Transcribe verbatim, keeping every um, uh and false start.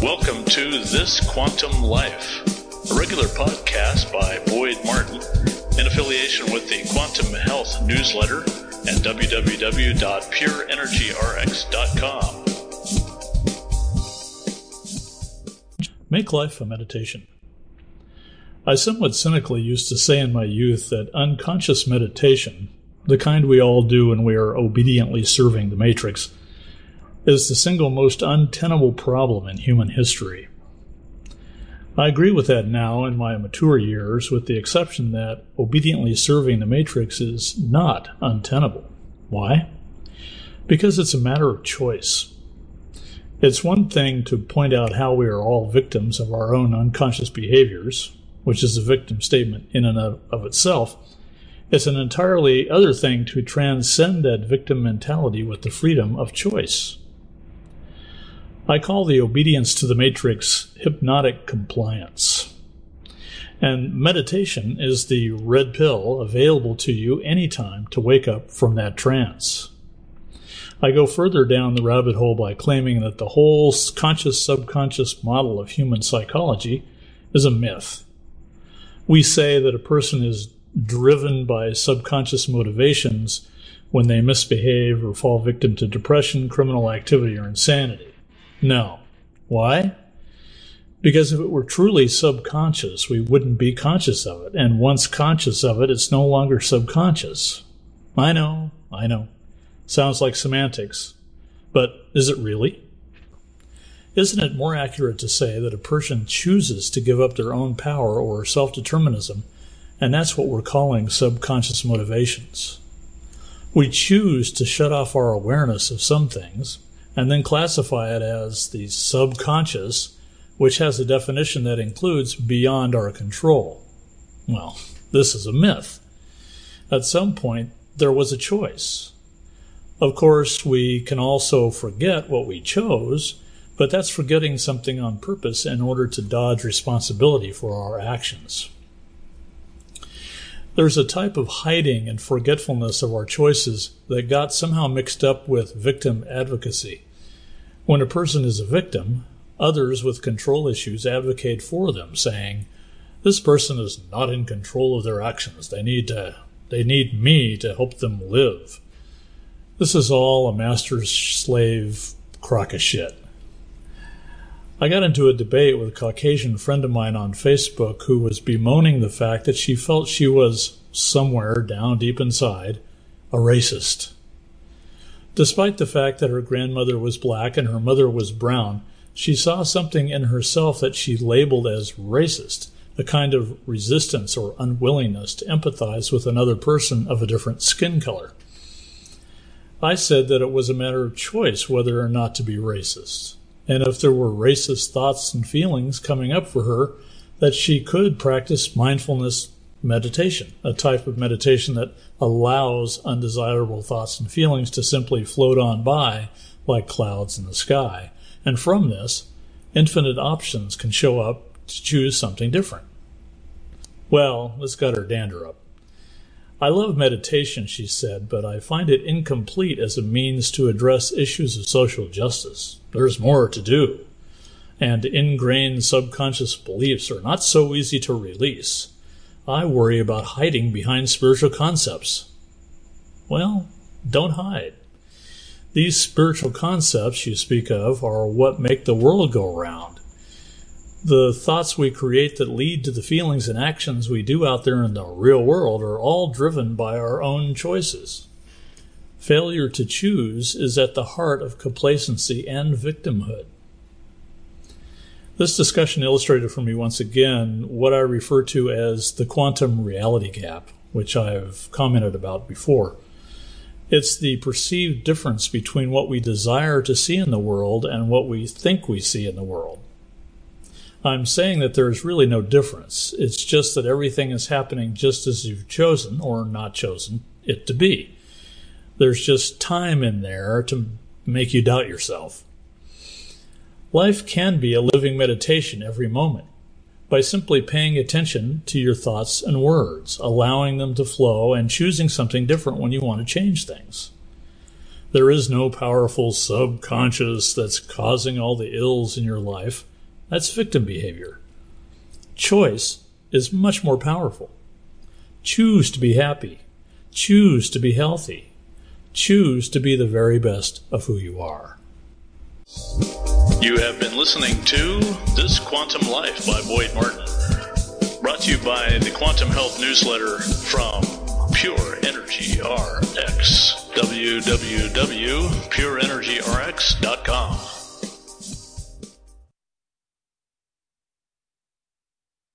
Welcome to This Quantum Life, a regular podcast by Boyd Martin in affiliation with the Quantum Health newsletter at w w w dot pure energy r x dot com. Make life a meditation. I somewhat cynically used to say in my youth that unconscious meditation, the kind we all do when we are obediently serving the Matrix, is the single most untenable problem in human history. I agree with that now in my mature years, with the exception that obediently serving the Matrix is not untenable. Why? Because it's a matter of choice. It's one thing to point out how we are all victims of our own unconscious behaviors, which is a victim statement in and of, of itself. It's an entirely other thing to transcend that victim mentality with the freedom of choice. I call the obedience to the Matrix hypnotic compliance. And meditation is the red pill available to you anytime to wake up from that trance. I go further down the rabbit hole by claiming that the whole conscious-subconscious model of human psychology is a myth. We say that a person is driven by subconscious motivations when they misbehave or fall victim to depression, criminal activity, or insanity. No. Why? Because if it were truly subconscious, we wouldn't be conscious of it. And once conscious of it, it's no longer subconscious. I know, I know. Sounds like semantics. But is it really? Isn't it more accurate to say that a person chooses to give up their own power or self-determinism, and that's what we're calling subconscious motivations? We choose to shut off our awareness of some things, and then classify it as the subconscious, which has a definition that includes beyond our control. Well, this is a myth. At some point, there was a choice. Of course, we can also forget what we chose, but that's forgetting something on purpose in order to dodge responsibility for our actions. There's a type of hiding and forgetfulness of our choices that got somehow mixed up with victim advocacy. When a person is a victim, others with control issues advocate for them, saying, "This person is not in control of their actions. They need to, they need me to help them live." This is all a master-slave crock of shit. I got into a debate with a Caucasian friend of mine on Facebook who was bemoaning the fact that she felt she was, somewhere down deep inside, a racist. Despite the fact that her grandmother was black and her mother was brown, she saw something in herself that she labeled as racist, a kind of resistance or unwillingness to empathize with another person of a different skin color. I said that it was a matter of choice whether or not to be racist. And if there were racist thoughts and feelings coming up for her, that she could practice mindfulness meditation, a type of meditation that allows undesirable thoughts and feelings to simply float on by like clouds in the sky. And from this, infinite options can show up to choose something different. Well, this got her dander up. I love meditation, she said, but I find it incomplete as a means to address issues of social justice. There's more to do. And ingrained subconscious beliefs are not so easy to release. I worry about hiding behind spiritual concepts. Well, don't hide. These spiritual concepts you speak of are what make the world go round. The thoughts we create that lead to the feelings and actions we do out there in the real world are all driven by our own choices. Failure to choose is at the heart of complacency and victimhood. This discussion illustrated for me once again what I refer to as the quantum reality gap, which I've commented about before. It's the perceived difference between what we desire to see in the world and what we think we see in the world. I'm saying that there is really no difference. It's just that everything is happening just as you've chosen or not chosen it to be. There's just time in there to make you doubt yourself. Life can be a living meditation every moment by simply paying attention to your thoughts and words, allowing them to flow, and choosing something different when you want to change things. There is no powerful subconscious that's causing all the ills in your life. That's victim behavior. Choice is much more powerful. Choose to be happy. Choose to be healthy. Choose to be the very best of who you are. You have been listening to This Quantum Life by Boyd Martin, brought to you by the Quantum Health Newsletter from Pure Energy R X, w w w dot pure energy r x dot com.